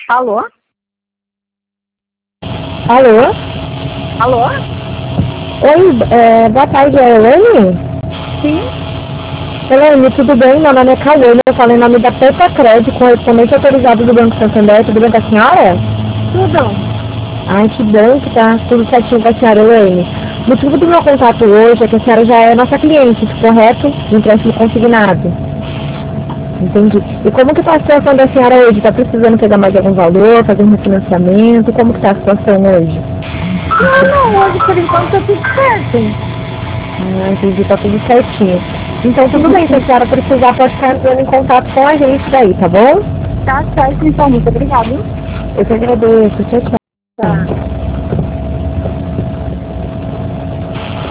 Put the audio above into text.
Alô? Alô? Alô? Oi, boa tarde, é a Elaine? Sim? Elaine, tudo bem? Meu nome é Cauê, eu falo em nome da Pepa Crédito, correspondente autorizado do Banco Santander. Tudo bem com a senhora? Tudo. Ai, que bom que tá tudo certinho com a senhora, Elaine. O motivo do meu contato hoje é que a senhora já é nossa cliente, correto? De empréstimo consignado. Entendi. E como que tá a situação da senhora hoje? Tá precisando pegar mais algum valor, fazer um refinanciamento? Como que tá a situação hoje? Não, hoje por enquanto tá tudo certo. Entendi, tá tudo certinho. Então tudo bem, se a senhora precisar pode ficar entrando em contato com a gente daí, tá bom? Tá certo, então. Muito obrigada. Eu que agradeço. Tchau, tchau. Tá.